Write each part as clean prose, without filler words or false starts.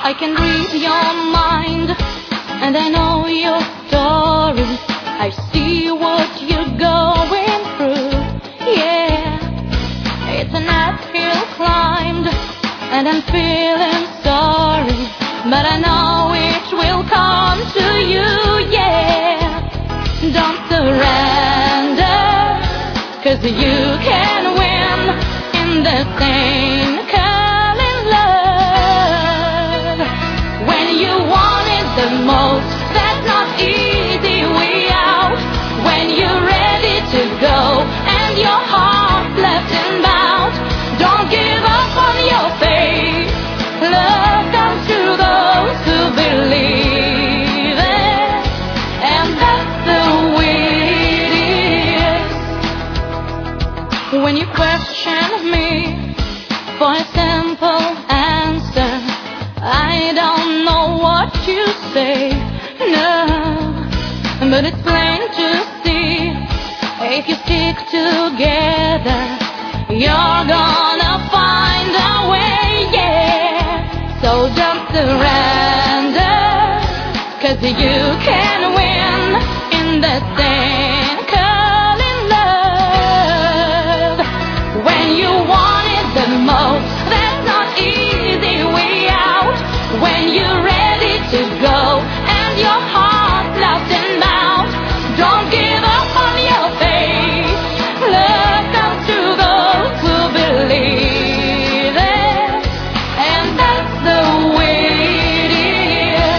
I can read your mind, and I know your story. I see what you're going through. Yeah, it's an uphill climb, and I'm feeling sorry, but I know it will come to you. Yeah, don't surrender, 'cause you can win in the same calling love. When you want it the most, that's not easy way out. When you're ready to go and your heart left in doubt, don't give up on your faith. Love comes to those who believe it, and that's the way it is. When you question me for a simple answer, I don't know what you say, no, but it's plain to see, if you stick together, you're gonna find a way, yeah. So don't surrender, 'cause you can win in the same calling love. When you want it the most, that's not easy way out. When you're ready to go and your heart lost in doubt, don't give up on your faith. Love comes to those who believe it, and that's the way it is.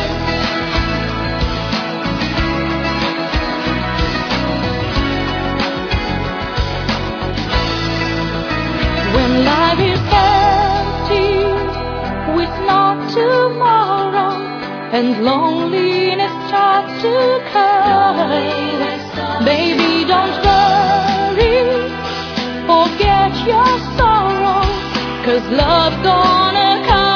When life is empty with no tomorrow, and loneliness starts to come, baby, don't worry, forget your sorrow, 'cause love's gonna come.